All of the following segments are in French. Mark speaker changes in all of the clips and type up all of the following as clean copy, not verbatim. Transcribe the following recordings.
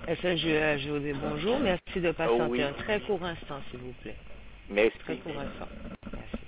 Speaker 1: Je vous dis bonjour. Merci de
Speaker 2: Oh
Speaker 1: patienter
Speaker 2: oui,
Speaker 1: un très court instant, s'il vous plaît. Très
Speaker 2: merci.
Speaker 1: court instant. Merci.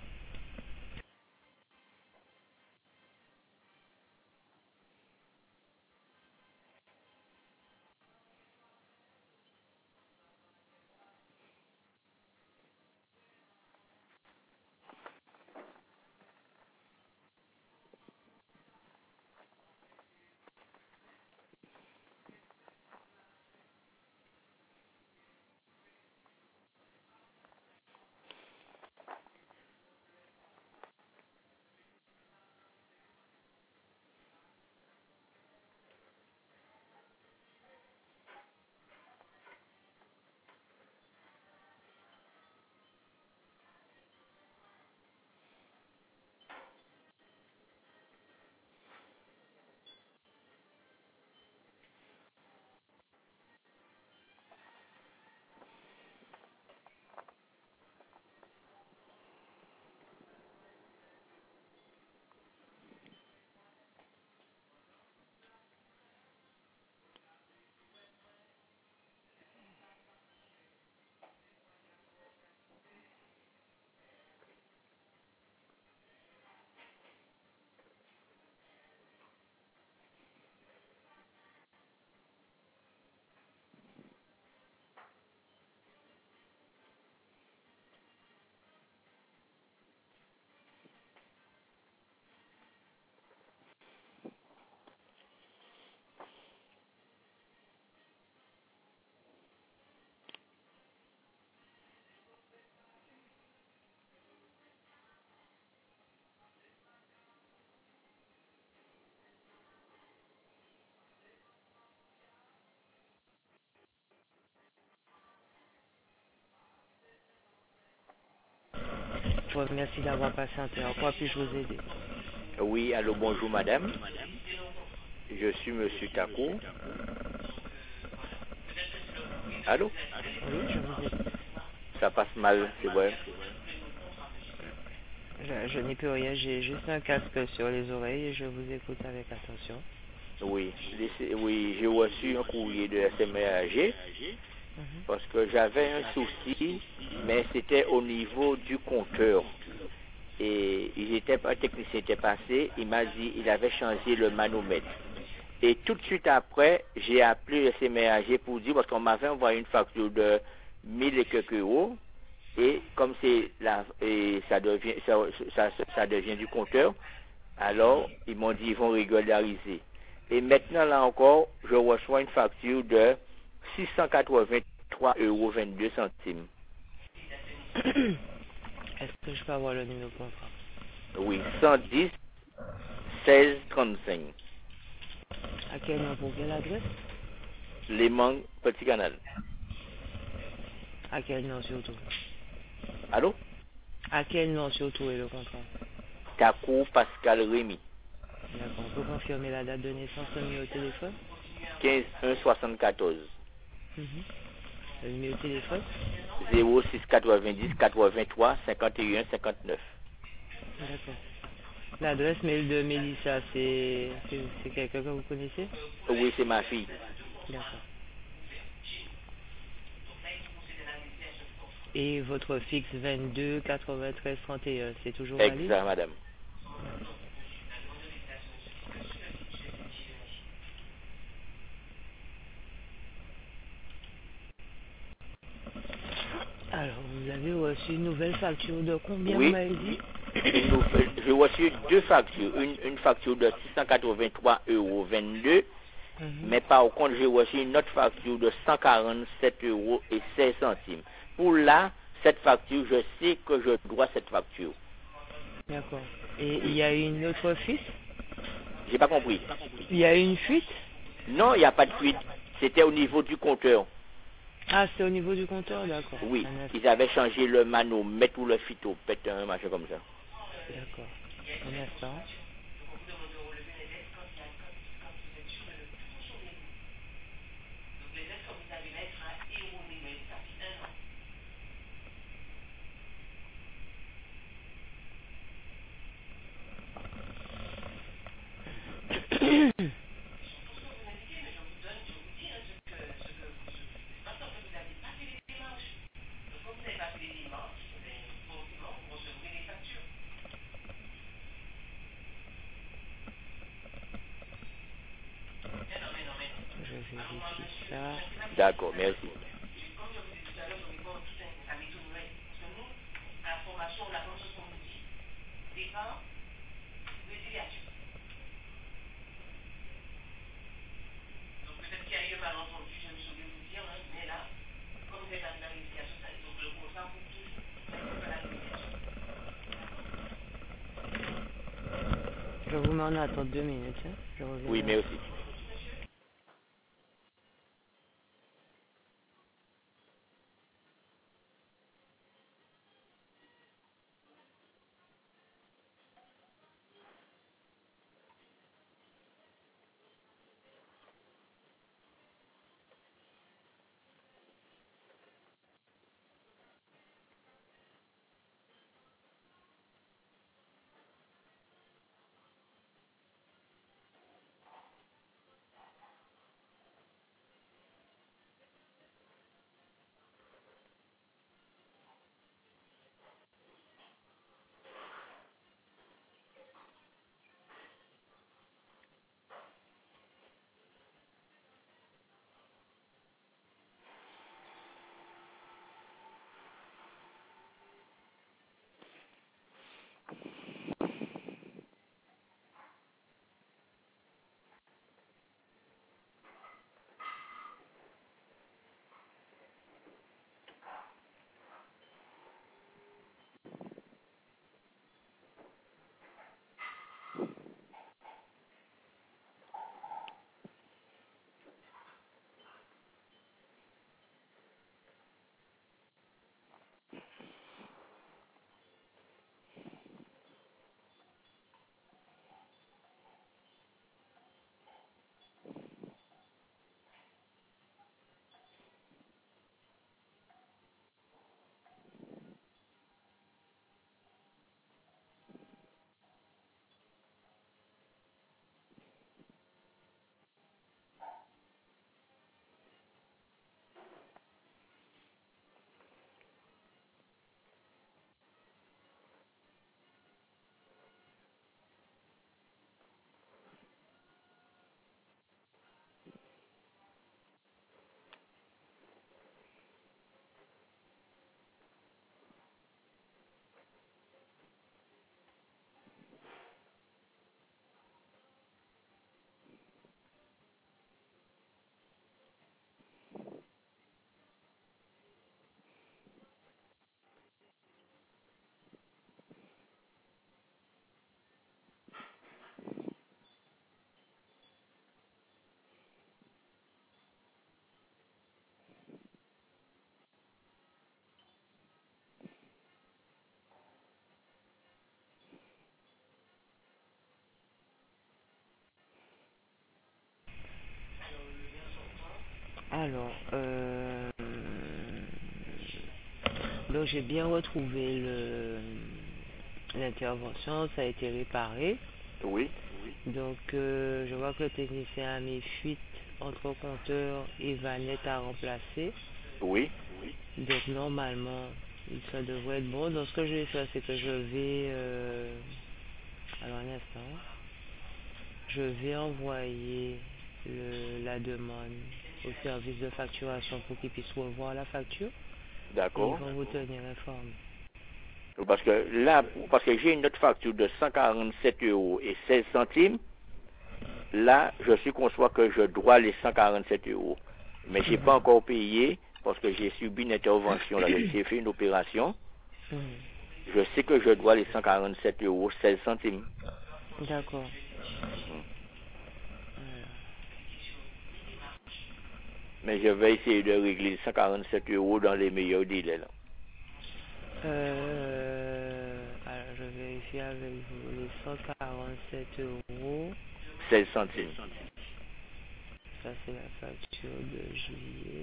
Speaker 1: Je vous remercie d'avoir patienté. En quoi puis-je vous aider?
Speaker 2: Oui, allô, bonjour madame. Je suis monsieur Taco. Allô?
Speaker 1: Oui, je vous écoute.
Speaker 2: Ça passe mal, c'est vrai.
Speaker 1: Je n'y peux rien. J'ai juste un casque sur les oreilles et je vous écoute avec attention.
Speaker 2: Oui, oui, j'ai reçu un courrier de SMRAG
Speaker 1: Mhm.
Speaker 2: parce que j'avais un souci, mais c'était au niveau du compteur. Et un technicien était passé, il m'a dit il avait changé le manomètre. Et tout de suite après, j'ai appelé le SMRAG pour dire, parce qu'on m'avait envoyé une facture de 1000 et quelques euros, et comme c'est là, et ça devient du compteur, alors ils m'ont dit ils vont régulariser. Et maintenant là encore, je reçois une facture de 683,22 €.
Speaker 1: Est-ce que je peux avoir le numéro de contrat?
Speaker 2: Oui, 110 16 35.
Speaker 1: À quel nom pour quelle adresse?
Speaker 2: Les manques, petit canal.
Speaker 1: À quel nom surtout?
Speaker 2: Allô?
Speaker 1: À quel nom surtout est le contrat?
Speaker 2: Taco Pascal Rémy.
Speaker 1: D'accord. On peut confirmer la date de naissance, le numéro de téléphone?
Speaker 2: 15 1 74.
Speaker 1: Mhm. Le numéro de téléphone?
Speaker 2: 06 90 83 51 59.
Speaker 1: D'accord. L'adresse mail de Mélissa, c'est quelqu'un que vous connaissez?
Speaker 2: Oui, c'est ma fille.
Speaker 1: D'accord. Et votre fixe 22 93 31, c'est toujours valide?
Speaker 2: Exact, madame.
Speaker 1: Alors, vous avez reçu une nouvelle facture de combien, vous
Speaker 2: Oui,
Speaker 1: m'avez dit?
Speaker 2: j'ai reçu deux factures. Une facture de 683,22 €,
Speaker 1: Mhm.
Speaker 2: mais par contre, j'ai reçu une autre facture de 147,16 €. Pour là, cette facture, je sais que je dois cette facture.
Speaker 1: D'accord. Et il
Speaker 2: Oui.
Speaker 1: y a une autre fuite?
Speaker 2: J'ai pas compris.
Speaker 1: Il y a une fuite?
Speaker 2: Non, il n'y a pas de fuite. C'était au niveau du compteur.
Speaker 1: Ah, c'est au niveau du compteur, d'accord.
Speaker 2: Oui,
Speaker 1: Un instant.
Speaker 2: ils avaient changé le manomètre ou le phytopète, un machin comme ça.
Speaker 1: D'accord. Un instant.
Speaker 2: D'accord, merci.
Speaker 1: Je vous mets en attente 2 minutes, hein. Je reviens
Speaker 2: Oui,
Speaker 1: vers vous.
Speaker 2: merci.
Speaker 1: Alors, donc j'ai bien retrouvé l'intervention, ça a été réparé.
Speaker 2: Oui,
Speaker 1: Donc, je vois que le technicien a mis fuite entre compteur et vanette à remplacer.
Speaker 2: oui,
Speaker 1: Donc, normalement, ça devrait être bon. Donc, ce que je vais faire, c'est que je vais... alors, un instant. Je vais envoyer la demande au service de facturation pour qu'ils puissent revoir la facture et ils
Speaker 2: d'accord.
Speaker 1: vont vous tenir informé.
Speaker 2: Parce que là, parce que j'ai une autre facture de 147 euros et 16 centimes, là, je suis conscient que je dois les 147 euros. Mais je n'ai pas
Speaker 1: Mhm.
Speaker 2: encore payé parce que j'ai subi une intervention, là, j'ai fait une opération.
Speaker 1: Mhm.
Speaker 2: Je sais que je dois les 147 euros 16 centimes.
Speaker 1: D'accord.
Speaker 2: Hmm.
Speaker 1: Voilà.
Speaker 2: Mais je vais essayer de régler les 147 euros dans les meilleurs délais. Là.
Speaker 1: Alors, je vérifie avec vous les 147 euros.
Speaker 2: 16 centimes.
Speaker 1: Ça, c'est la facture de juillet.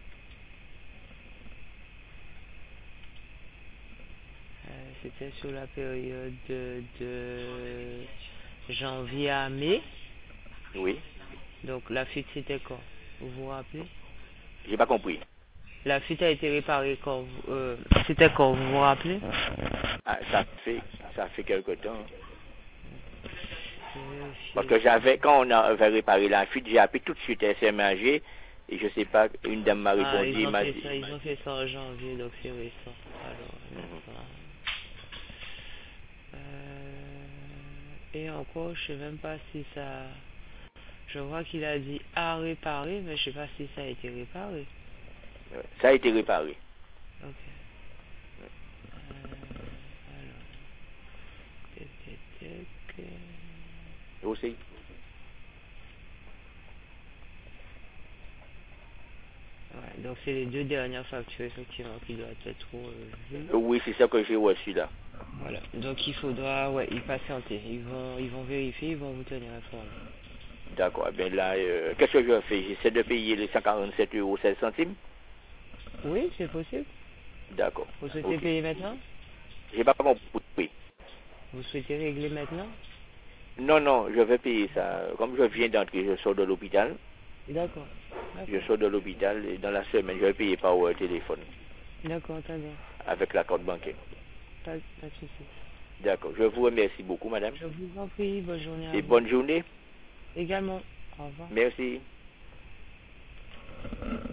Speaker 1: C'était sur la période de janvier à mai.
Speaker 2: Oui.
Speaker 1: Donc, la fuite, c'était quand? Vous vous rappelez?
Speaker 2: J'ai pas compris.
Speaker 1: La fuite a été réparée quand c'était quand vous vous rappelez?
Speaker 2: Ah, ça fait quelque temps. Parce
Speaker 1: Vérifiez
Speaker 2: que
Speaker 1: ça.
Speaker 2: quand on avait réparé la fuite, j'ai appelé tout de suite SMAG Et je sais pas, une dame m'a répondu,
Speaker 1: ils
Speaker 2: m'a dit.
Speaker 1: ils ont fait ça en janvier, donc c'est récent. Alors, et encore, je sais même pas si ça... Je vois qu'il a dit à réparer, mais je sais pas si ça a été réparé.
Speaker 2: Ça a été réparé.
Speaker 1: Ok. Alors, tac, tac, tac.
Speaker 2: Aussi.
Speaker 1: Ouais, donc c'est les 2 dernières factures effectivement qui doivent être relevées.
Speaker 2: Oui, c'est ça que j'ai reçu là.
Speaker 1: Voilà. Donc il faudra y patienter. Ils vont vérifier, ils vont vous tenir informé.
Speaker 2: D'accord. Eh bien là, qu'est-ce que je fais? J'essaie de payer les 147,16 €.
Speaker 1: Oui, c'est possible.
Speaker 2: D'accord.
Speaker 1: Vous souhaitez
Speaker 2: Ok.
Speaker 1: payer maintenant?
Speaker 2: J'ai pas compris.
Speaker 1: Vous souhaitez régler maintenant?
Speaker 2: Non, non, je vais payer ça. Comme je viens d'entrer, je sors de l'hôpital.
Speaker 1: D'accord.
Speaker 2: Je
Speaker 1: D'accord.
Speaker 2: sors de l'hôpital et dans la semaine, je vais payer par téléphone
Speaker 1: D'accord, très bien.
Speaker 2: avec la carte bancaire.
Speaker 1: Pas de souci.
Speaker 2: D'accord. Je vous remercie beaucoup, madame.
Speaker 1: Je vous en prie, bonne journée à
Speaker 2: Et
Speaker 1: vous.
Speaker 2: bonne journée.
Speaker 1: Également. Au revoir.
Speaker 2: Merci.